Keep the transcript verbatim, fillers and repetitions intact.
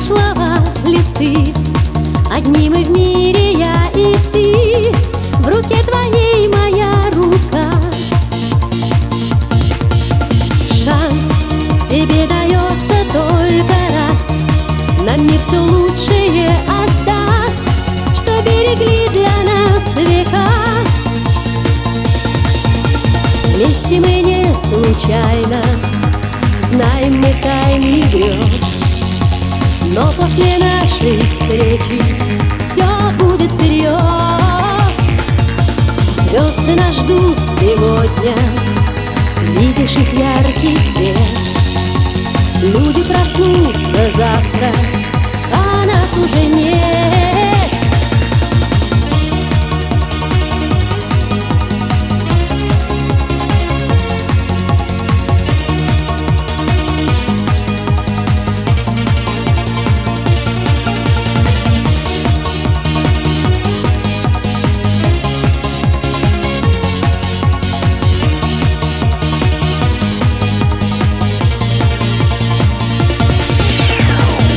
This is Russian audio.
прошлого листы. Одни мы в мире, я и ты, в руке твоей моя рука. Шанс тебе дается только раз, нам мир все лучшее отдаст, что берегли для нас века. Вместе мы не случайно, знаем мы тайны грез, но после нашей встречи все будет всерьез. Звезды нас ждут сегодня, видишь их яркий свет. Люди проснутся завтра, а нас уже нет.